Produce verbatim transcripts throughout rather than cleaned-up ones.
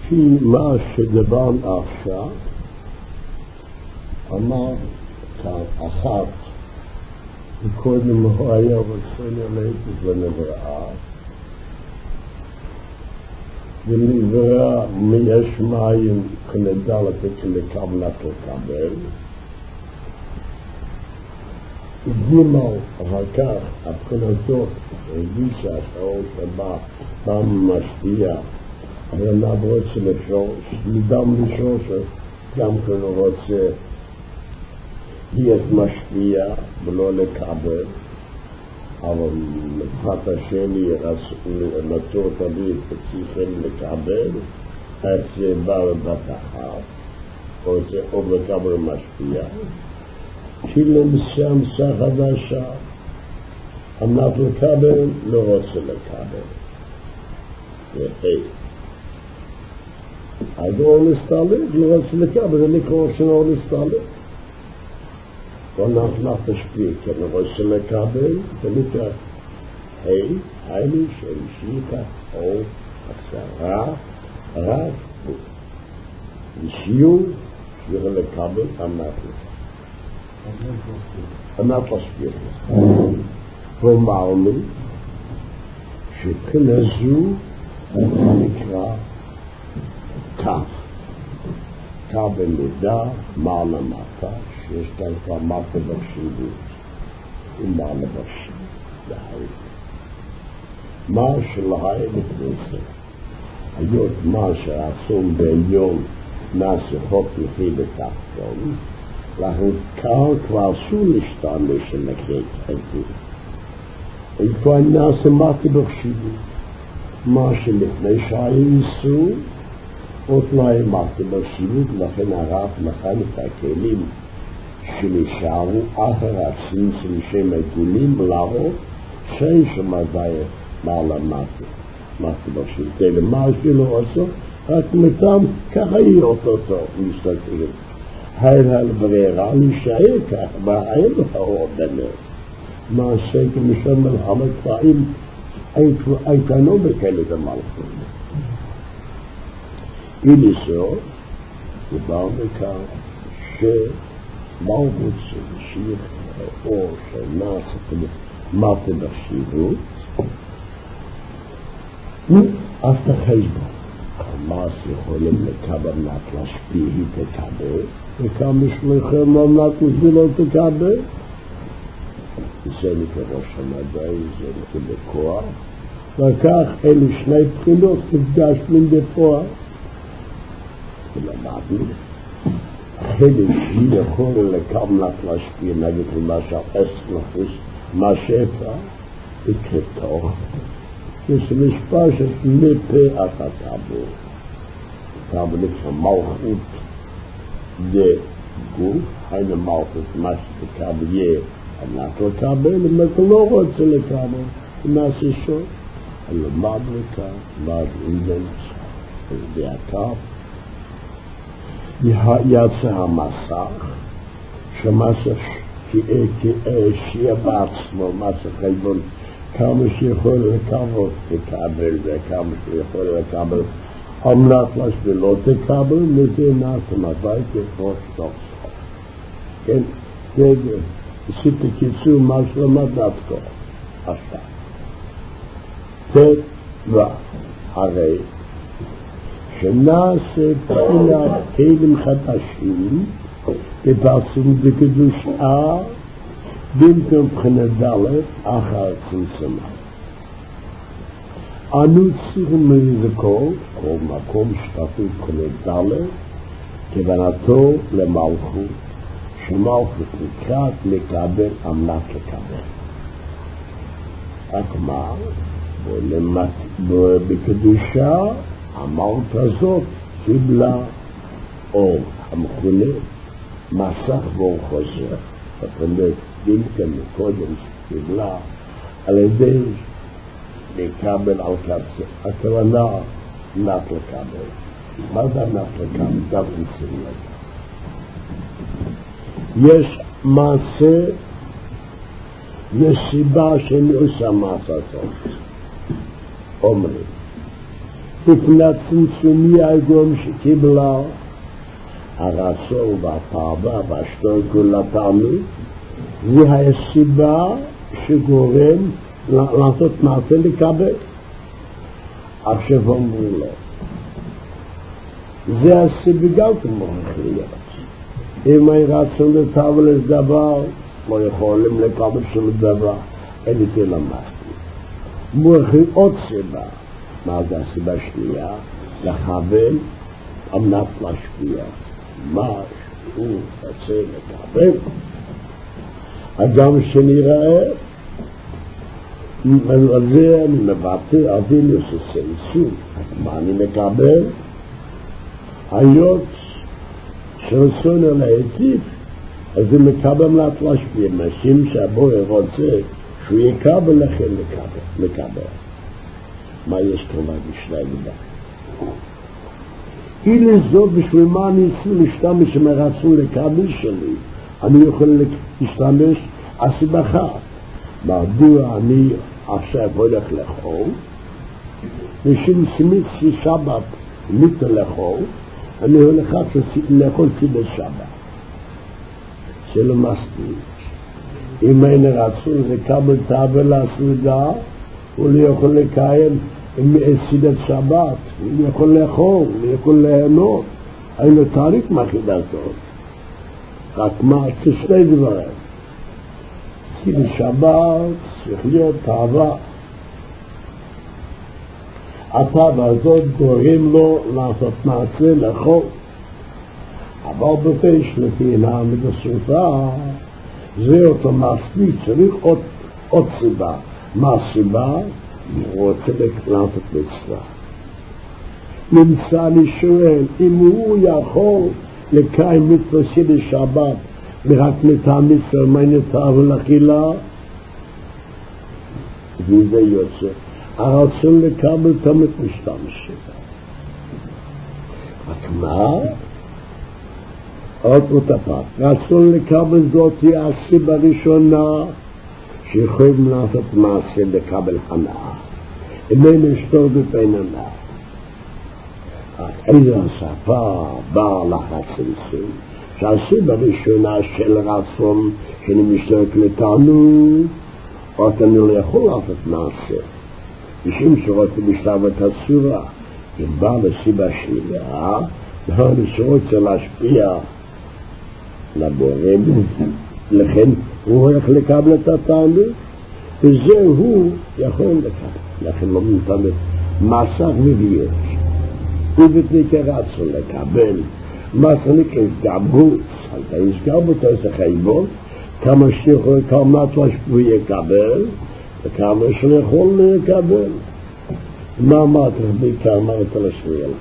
לפי מה שדיברנו עכשיו, אמר כאן אחת, וקודם הוא היה רוצה ללכת ונבראה, ונבראה מיש מים כנדע לתת לקבלת לקבל, גימל אחר כך, הבחינתו הרגישה שהאור שבא פעם משפיע, אבל אני רוצה לשאול, מדם לשאול שגם כן הוא רוצה להיות משפיע ולא לקבל, אבל מבחינת השני רצו תמיד צריכים לקבל, אז זה בא בבטחה, או זה או לקבל משפיע, כי למסם חדשה, אמנת לקבל, לא רוצה לקבל. יפה. אז הוא נסתלק, לא רוצה לקבל, זה נקרא שלא נסתלק. ואנחנו תשפיע, כי אני רוצה לקבל, זה נקרא, היי, היינו שהמשיכה או הקצרה, רק לשיעור, שיעור לקבל, אמנת לקבל. אמנת להשפיע. ואמרנו שבחינה זו נקרא כף. כף במידה, מעלה מטה, שיש כאן כבר מטה בחשיבות, ומעלה בחשיבות, להיית. מה שלהיית בכנסת, היות מה שעצום בעליון נעשה חוק לפי בתחתון, לכן כאן כבר אסור להשתמש למקרה כזה. וכבר נעשה מטה בחשיבות. מה שלפני שהיה איסור, עוד לא היה מטה בחשיבות, לכן הרב לכן את הכלים שנשארו אחר הצמצום שהם עגולים להראות שאין שם עדיין מעלה מטה. מטה בחשיבות. אלה מה שלא עשו, רק מתם ככה יהיה אותו טוב, מסתכלים. היה ברירה להישאר כך, וההיה להראות ביניהם. מעשה כמשם מלחמת פעמים איתנו בכלת המלכות. איליסו דבר בכך שמלכות שמשיך או שנעשה מטה בחשיבות, אף תחשבו. המעש יכולים לקבל נת להשפיע היא תקבל, וכמה שלכם לא נת לא תקבל. זה נקרא שמדי, זה נקרא בכוח, וכך אלו שני בחינות נפגשנו בפועל. ולמדנו, חלק היא יכול לקבלת להשפיע נגד למשל עשר נפוס, מה שאפשר, יקרתו. זה משפשת מפה את הטבור. הטבור נקרא מלכות דגוף, היינו מלכות מה שתקבל יהיה, אמנת לקבל, אם אתה לא רוצה לקבל, נעשה שוב. למד לכך, למד אינדנס, והקף, יצא המסך, שמסך שיהיה בעצמו, מסך חלבון, כמה שיכול לקבל, תקבל, וכמה שיכול לקבל, אמנת להשפיע לא תקבל, וזה נעשה מדי כפרוש טוב. כן, זה עשית קיצור מה שלמד דווקא, עכשיו. תדע, הרי שנעשה בחינת כלים חדשים בפרסום בקדושה במקום בחינת ד' אחר צמצומה. אנו צריכים לזכור כל מקום שתתו בחינת ד' כוונתו למלכות, שמלכות לקראת לקבל אמנת לקבל. רק מה? בקדושה המלכות הזאת קיבלה אור המכונה מסך ואור חוזר. זאת אומרת, דינקן קודם שקיבלה על ידי לקבל על כזה. הכוונה נת לקבל. מה זה נת לקבל? גם ניסים לקבל. יש מעשה, יש סיבה שאני עושה מעשה הזאת. אומרים, לפני הצמצומי העגום שקיבלה, הרצון והתאווה והשתוי כולתנו, זה הסיבה שגורם לעשות מעשה לקבל. עכשיו אמרו לו, זה הסיבה גם כמוך להיות. אם אין רצון לתאווה לדבר, לא יכולים לקבל שום דבר, אין איתי למדתי. מוכרים עוד סיבה. מה זה הסיבה שנייה? לכוון על מנת להשפיע. מה שהוא רוצה לקבל. אדם שנראה, על זה אני מבטא אבינו שסייסו. מה אני מקבל? היות שרצון על העתיב, אז הוא מקבל מנת להשפיע. משום שהבורא רוצה שהוא יקבל לכם לקבל. לקבל. מה יש כמה בשביל לידה? אילו זאת בשביל מה אני צריך להשתמש מרצון לקבל שלי, אני יכול להשתמש הסיבה אחת. מדוע אני עכשיו הולך לאכול? משום שמיצי שבת מיתה לאכול, אני הולך לאכול צידי שבת. שלא מספיק. אם אין רצון לקבל תאווה לסעודה, הוא לא יכול לקיים סעודת שבת, הוא לא יכול לאכול, הוא לא יכול ליהנות. אין לו תאריך מאכילתו. רק מה? שני דברים. סעודת שבת צריך להיות תאווה. התאווה הזאת גורם לו לעשות מעשה לאכול. אבל בפי שלפי נעמד הסופה, זה אותו מספיק, צריך עוד, עוד סיבה. מה הסיבה? הוא רוצה לעשות מצווה. נמצא לי שואל, אם הוא יכול לקיים מצווה של שבת, ורק מטעם מצווה, מה נטעם לאכילה? וזה יוצא. הרצון לקבל תמיד משתמש שלה. רק מה? עוד מטפת. רצון לקבל זאת היא הסיבה הראשונה, שיכולים לעשות מעשה לקבל הנאה. איננו שטור בפין הנאה. איזו השפה באה לחצמצום, שהסיבה הראשונה של רצון שאני משתרק לתענוג, או אני לא יכול לעשות מעשה. משום שרוצה בשלב את הצורה, אם באה לסיבה שנייה, אני שרוצה להשפיע לבורם, לכן הוא הולך לקבל את התענוג, וזה הוא יכול לקבל. לכן לא מתענוג מסך מבייש. ובתניקה רצון לקבל, מסך נקרא התגברות, על ההתגברות הזה חייבות, כמה שיכול כמה הוא יקבל, וכמה שיכול לקבל. מה אמרת בעיקר אמרת לשמיאל?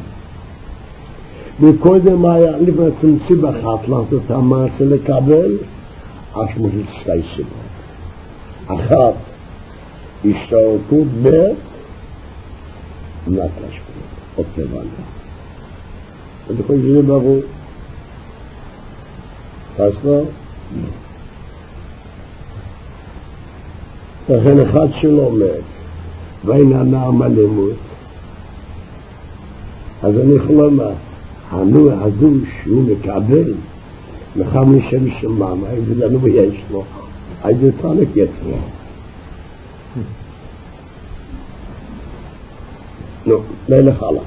וקודם היה לפני צמצים אחת לעשות המעשה לקבל, אף מוסיף שתי סיבות. אחת, השתרקות ב' נת להשפיע, עוד כבנה. אני חושב שזה ברור. חסנו? לכן אחד שלא מת, ואין הנעם הלימוד, אז אני יכול לומר, הנוע הזו שהוא מקבל, לכם לשם שמם, איזה לנו יש לו, איזה תענק יש לו. לא, מלך עליו.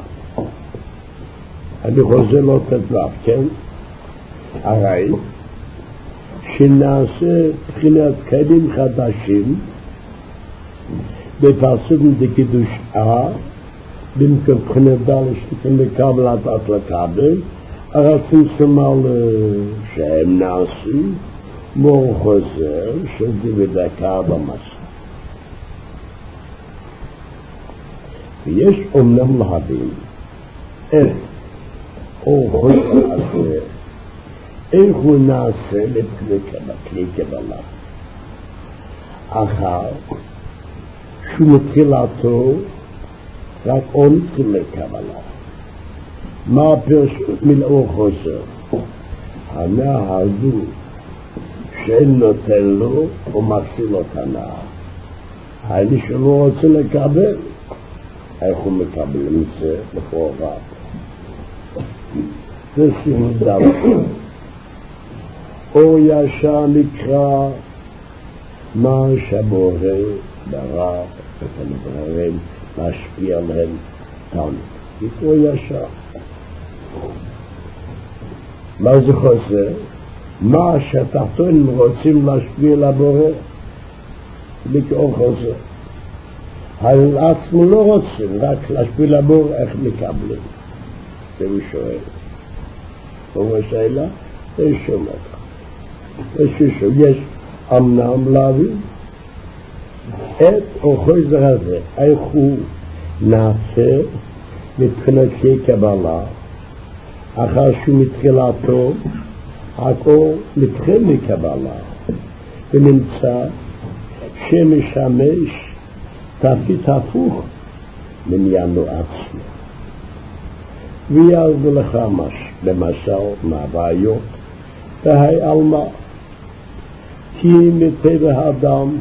אני חוזר לו כתב, כן? הרי, שנעשה בחינת כלים חדשים, בפסוק דקדוש אה, במקום בחינת דל שתיקם לקבלת את לקבל, הרצון שמל שהם נעשים, מור חוזר של דבדקה במסע. ויש אומנם להבין, איך או חוזר הזה, איך הוא נעשה לכלי קבלה. אחר, שהוא מתחילתו, רק עוד כלי קבלה. מה הפרשות מלאו חוזר? הנאה הזו שאין נותן לו, הוא מחסיל אותה נאה. האלה שלא רוצה לקבל, איך הוא מקבל את זה לכאורה. זה סימן דבר. אור ישר נקרא מה שהבורא ברא את הנבראים להשפיע עליהם תמיד. אור ישר. מה זה חוסר? מה שהתחתונים רוצים להשפיע לבורא לקרוא חוסר. על עצמו לא רוצים, רק להשפיע לבורא, איך מקבלים? זה הוא שואל. הוא שאלה, יש שום דבר. יש שום, יש אמנם להבין את החוסר הזה, איך הוא נעשה מבחינת קבלה, אחר שהוא מתחילתו, הכל מתחיל מקבלה, ונמצא שמשמש תפקיד הפוך מעניינו עצמו. ויעזו לך מש, למשל מהבעיות, והי עלמא, כי מטבע האדם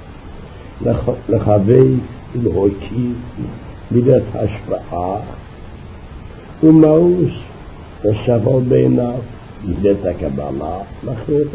לחווי ולהוקי מידת השפעה, ומאוס ושבל בעיניו מידת הקבלה לחברו.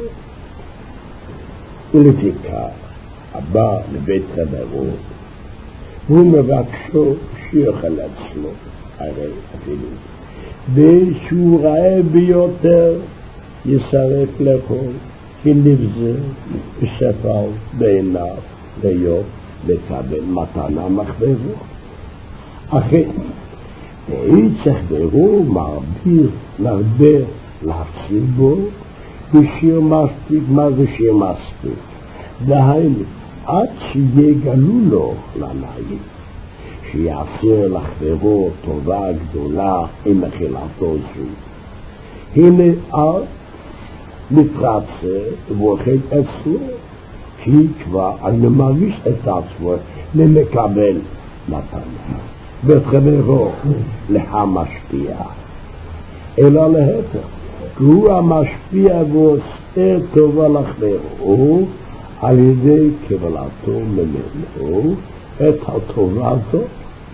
ולפיכך, הבא לבית חברו, הוא מבקשו שיוכל עצמו, הרי אפילו, ושהוא ראה ביותר ישרף לכל, כי נבזה ושפל בעיניו להיות לקבל מתנה מחברו. אחרי, ואיצח ברו מרביר, מרבה להפסיד בו, ושיר מספיק, מה זה שיר מספיק? דהיינו, עד שיגלו לו לנאי, שיעשה לחברו טובה גדולה עם מחילתו זו. הנה אז מתרצה ואוכל אצלו, כי כבר אני מרגיש את עצמו למקבל מתנה. וחברו להמשפיע. אלא להפך, הוא המשפיע ועושה טובה לחברו, על ידי קבלתו ממנו את הטובה הזאת.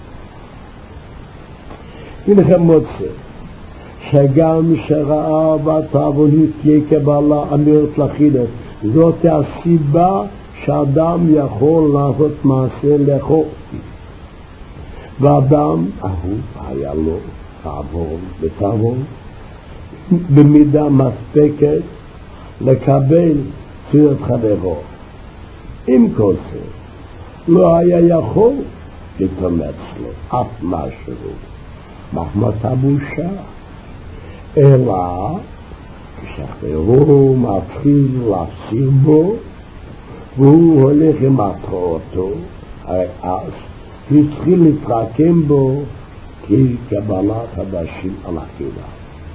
הנה מוצא שגם שראה בתעבונית תהיה קבלה אמירת לחידת, זאת הסיבה שאדם יכול לעשות מעשה לאכול. ואדם אהוב היה לו תעבון ותעבון במידה מספקת לקבל צורת חברו. עם כל זה, לא היה יכול לתאמץ לו אף משהו מחמת הבושה, אלא כשחברו מתחיל להפסיד בו והוא הולך עם מטרתו, הרי אז התחיל להתרקם בו כקבלת חדשים על הקהילה.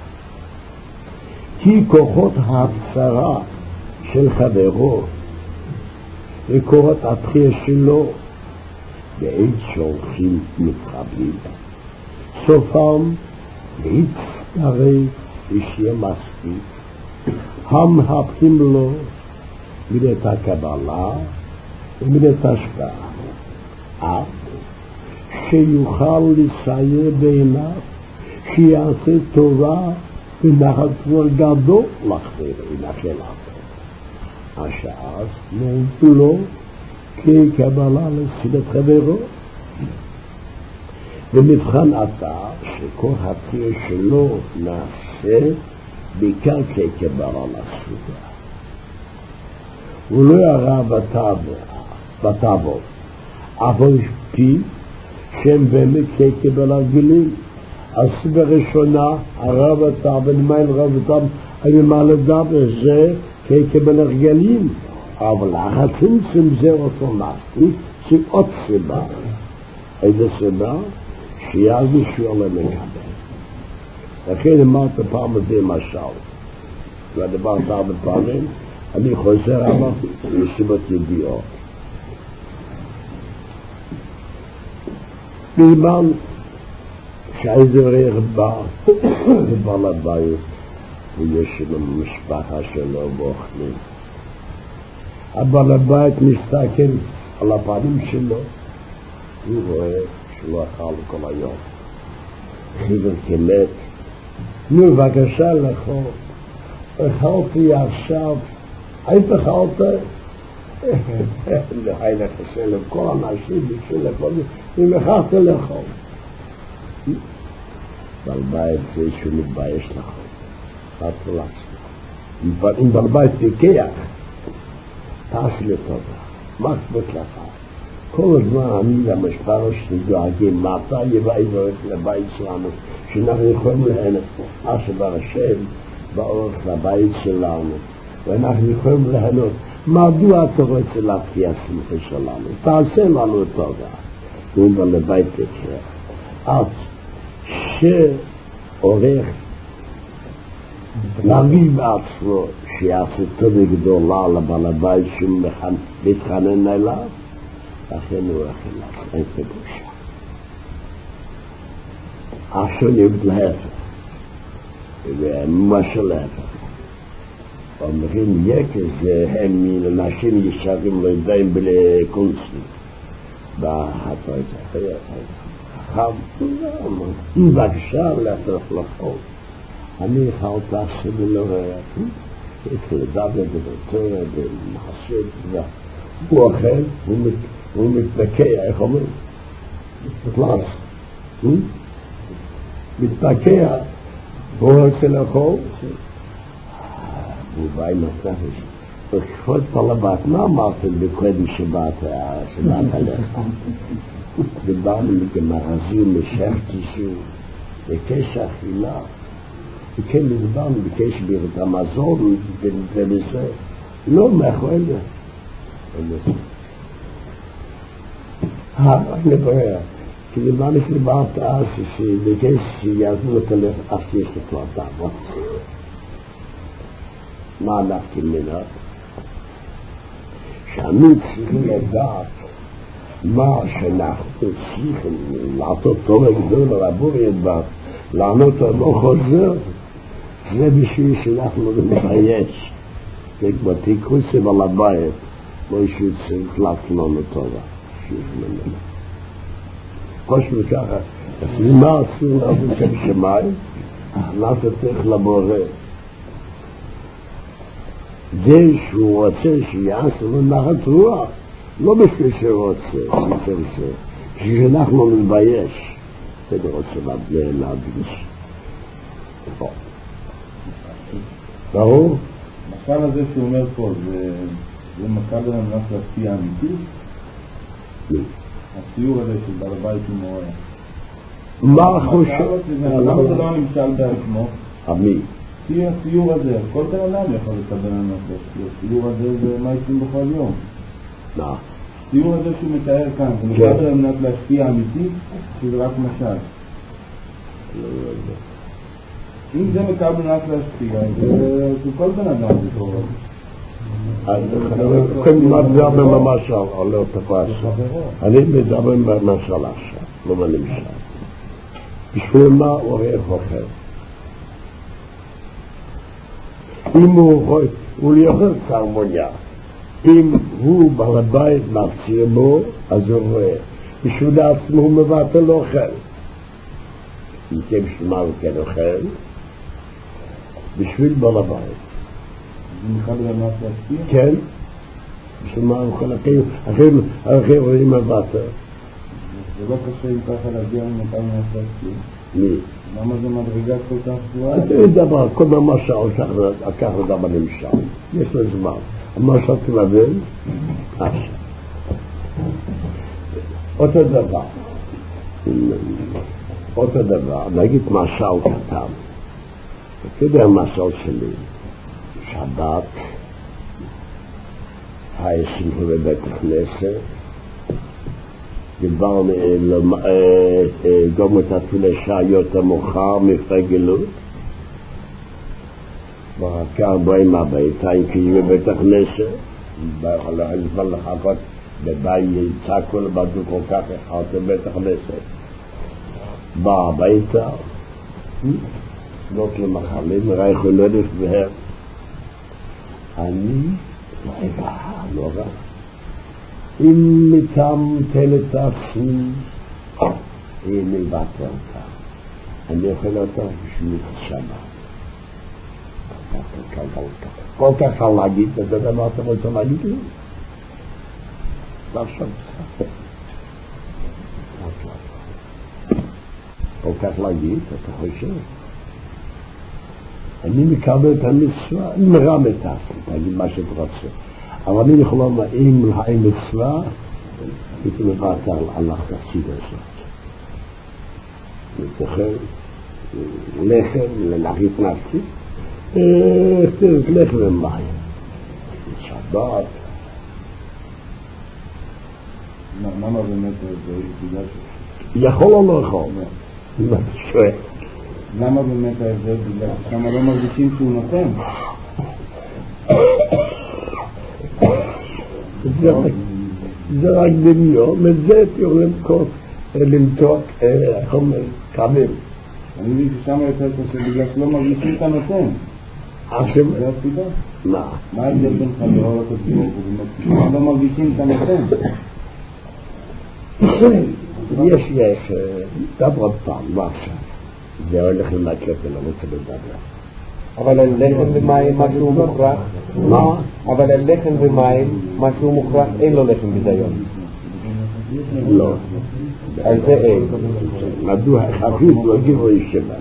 כי כוחות ההבשרה של חברו וכוחות התחייה שלו בעת שהולכים מתחברים, סופם להצטרף ושיהיה מספיק המהפכים לו מידת הקבלה ומידת ההשפעה, עד שיוכל לסייע בעיניו שיעשה טובה ונחת כבר גדול לחבר ולחלת. השעה נולדו לו כקבלה לסילת חברו, ומבחן עתה שכל התחייה שלו נעשה בעיקר כקבלה לסילת. הוא לא יראה בטאבו, אבל פי שהם באמת כקבלה גילים. הסיבה הראשונה, הרב הטאבו, נמייל רב הטאבו, היו מעלדה בזה כקבלה רגלים, אבל החצמצם זה אותו מספיק, זה עוד סיבה. איזה סיבה? שירגישו על המקבל. לכן אמרת פעם הזה משל, ודיברת הרבה פעמים, אני חוזר עליו מסיבות ידיעות. בזמן שאיזה ריח בא, ובא לבית, ויש לו משפחה שלו ואוכלים. הבעל הבית מסתכל על הפנים שלו, הוא רואה שלא אכל כל היום. חיבר כמת, נו בבקשה לאכול, אכלתי עכשיו, היית אכלת? לחי לחסל עם כל אנשים בשביל לאכול, אם אכלת לאכול. בעל בית זה שהוא מתבייש לאכול, חד לעצמי. אם בעל בית תיקח, תעשי לטובה, מה אכפת לך? כל הזמן אני והמשפחה שלי דואגים, מתי יבואי ואורך לבית שלנו, שאנחנו יכולים להנות מה שבר השם באורך לבית שלנו, ואנחנו יכולים להנות. מדוע אתה רוצה להפקיע שמחה שלנו? תעשה לנו טובה. הוא אומר לבית תקרא. אז שעורך להביא בעצמו שיעשה טובה גדולה לבעל הבית שהוא מתחנן אליו, לכן הוא הכי לך, אין תבושה. עכשיו נגיד להפך, ומשהו להפך. אומרים יקר זה הם אנשים ישרים לא יודעים בלי קונסטים. בהתו את זה, חכם, אם בבקשה להפך לחול. אני אכלת עכשיו לא רואה, יש לדבר בדתו, במחשב, הוא אוכל, הוא מתפקע, איך אומרים? מתלעס. מתפקע, הוא רוצה לאכול, הוא בא עם הספש. וכפות פלבת, מה אמרתם בקודם שבאת עליך? דיברנו לגמרזים, משכתישו, בקש אכילה, וכן דיברנו בקש בירת המזון, ובזה, לא מאחורי זה. אני בורר, כי דיברנו שדיברת אז, שבקש שיעזו את הלך, אף שיש לפלטה, בוא. מה אנחנו מנה? שאני צריכים לדעת מה שאנחנו צריכים לעשות טוב גדול על הבור ידבר, לענות על לא חוזר, זה בשביל שאנחנו נתחייש. זה כבר תיקחו סביב על הבית, לא ישהו צריך להתכנון לטובה. שיזמנו. חושב ככה, מה אסור לעשות שבשמיים? אנחנו צריך לבורא. זה שהוא רוצה שיעשה לו נחת רוח, לא בשביל שהוא רוצה, בשביל שאנחנו נתבייש, זה רוצה להדגיש. ברור? המשל הזה שהוא אומר פה, זה משל על המנס להשפיע אמיתי? הציור הזה של בעל הבית עם מורה. מה חושב? למה זה לא נמשל בעצמו? עמי. כי הציור הזה, כל בן אדם יכול לקבל לנו את הציור הזה, זה מה יצאים בכל יום. לא. הציור הזה שהוא מתאר כאן, זה משל על מנת להשפיע אמיתי, שזה רק משל. אם זה מקבל מנת להשפיע, זה כל בן אדם זה קורה. אני מדבר במשל, עולה אותה פרשה. אני מדבר במשל עכשיו, לא בנמשל. בשביל מה עורך אוכל? אם הוא יוכל צרמוניה, אם הוא בעל הבית מפציר בו, אז הוא רואה. בשביל עצמו הוא מבטל אוכל. אם כן בשביל מה הוא כן אוכל? בשביל בעל הבית. זה מחבר על מה להשפיע? כן. בשביל מה הוא אוכל? אחרי רואים מבטל. זה לא קשה אם ככה להגיע למותר מה להשפיע. מי? למה זה מדרגה כל כך גבוהה? אתה יודע, כל המשל, כך לדבר נמשל. יש לו זמן. המשל תלבן, עכשיו. אותו דבר. אותו דבר. נגיד משל קטן. אתה יודע המשל שלי. שבת. הישימו בבית הכנסת. דיברנו גם את התפילה שעיות המאוחר מפגלות כאן באים הביתה, אם קיימים בבית הכנסת הולכים כבר לחכות בבית יצעקו לבדו כל כך אחד בבית הכנסת בא הביתה לא למחלים רייכו נודף בהם אני לא רע אם מטמטל את עצמי היא מלבטה אותה. אני אוכל אותה בשביל שמה. כל כך קל להגיד, אתה יודע מה אתה רוצה להגיד לי? עכשיו כל כך להגיד, אתה חושב? אני מקבל את המצווה, אני מרם את עצמי, תגיד מה שאתה רוצה. אבל אני יכול לומר, אם להי מצווה, הייתי מבטל על החסיד הזאת. נתחל לחם לנחית נפשי, תרק לחם ומים. שבת. למה באמת זה בגלל ש... יכול או לא יכול? אם אתה שואל. למה באמת ההבדל? בגלל ששם לא מרגישים שהוא נותן? זה רק דמיון, וזה תראו למכות, למתוק, חומר, כבל. אני מבין ששם יותר קשה בגלל שלא מרגישים את הנותן. זה הסיבה? מה? מה ההבדל בינך לאור התוצאות? ששם לא מרגישים את הנותן. יש, יש, דבר פעם, מה עכשיו? זה הולך למקט ולא רוצה לדבר. אבל על לחם ומים משהו מוכרח? מה? אבל על לחם ומים משהו מוכרח, אין לו לחם בזיון. לא. על זה אין. מדוע חפיף לא גיבו ישבן.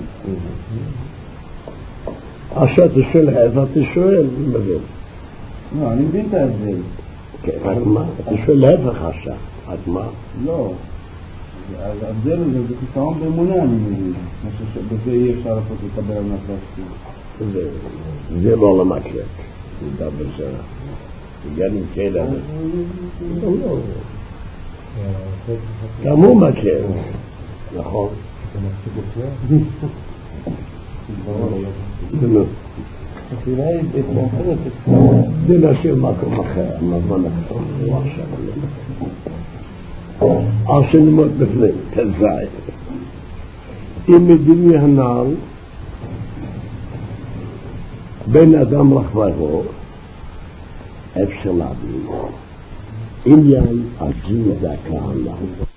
עכשיו אתה שואל, איפה אתה שואל? אני מבין. לא, אני מבין את ההבדל. כן, רק מה? אתה שואל להפך עכשיו. רק מה? לא. ההבדל הזה זה חיסרון באמונה, אני מבין. בזה אי אפשר לעשות לקבל על נפש. זה לא למקט. זה דבר זה. גם אם כאלה. גם הוא מקט. נכון. זה נשאיר מקום אחר, מבוא נחתוך, הוא עכשיו עלינו. עכשיו נמות בפני, תזאי. אם מדמי הנעל, בין אדם לחברו, אפשר להבין. עניין עזים זה הכהנא.